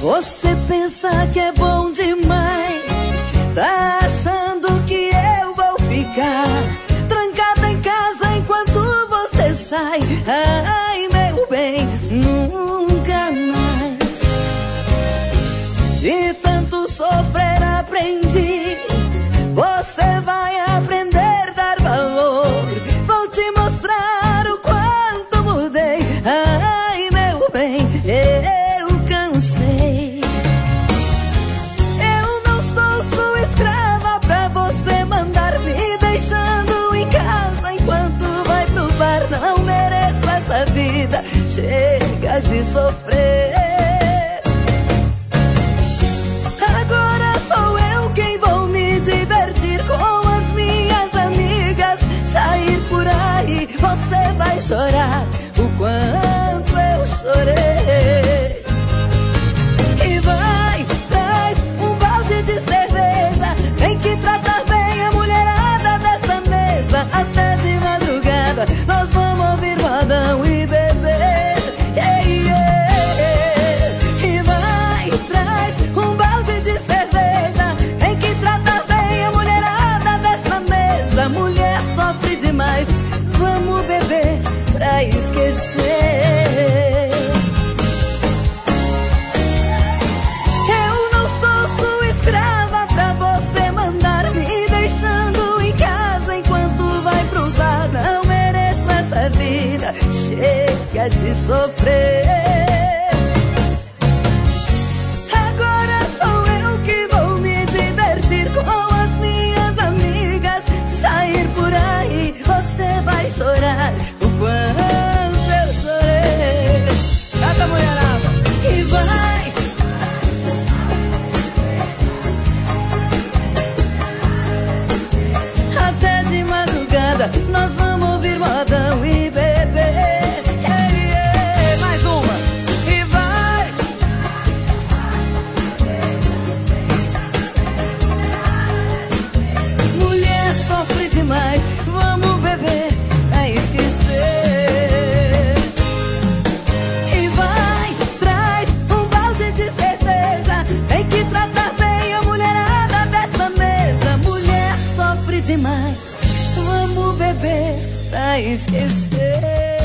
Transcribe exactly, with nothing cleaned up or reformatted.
Você pensa que é bom demais, tá achando que eu vou ficar trancada em casa enquanto você sai. Ai, meu bem, nunca mais. De tanto sofrer aprendi, você vai aprender a dar valor. Vou te mostrar o quanto mudei. Ai, meu bem, eu cansei. Eu não sou sua escrava pra você mandar me deixando em casa enquanto vai pro bar. Não mereço essa vida, chega de sofrer. Agora sou eu quem vou me divertir com as minhas amigas. Sair por aí, você vai chorar o quanto eu chorei. E vai, traz um balde de cerveja, tem que tratar bem a mulherada dessa mesa. Até de madrugada nós vamos ouvir modão e beber. Yeah, yeah. E vai, traz um balde de cerveja, tem que tratar bem a mulherada dessa mesa. Mulher sofre demais, vamos beber pra esquecer. Eu não sou sua escrava pra você mandar me deixando em casa enquanto vai pro bar. Não mereço essa vida, chega de sofrer. Agora sou eu que vou me divertir com as minhas amigas. Sair por aí, você vai chorar o quanto eu chorei. Canta, mulherada. E vai, até de madrugada nós vamos ouvir modão e beber. Yeah, yeah. Mais uma. E vai. Mulher sofre demais, vamos beber pra esquecer. E vai, traz um balde de cerveja, tem que tratar bem a mulherada dessa mesa. Mulher sofre demais, vamos beber pra esquecer.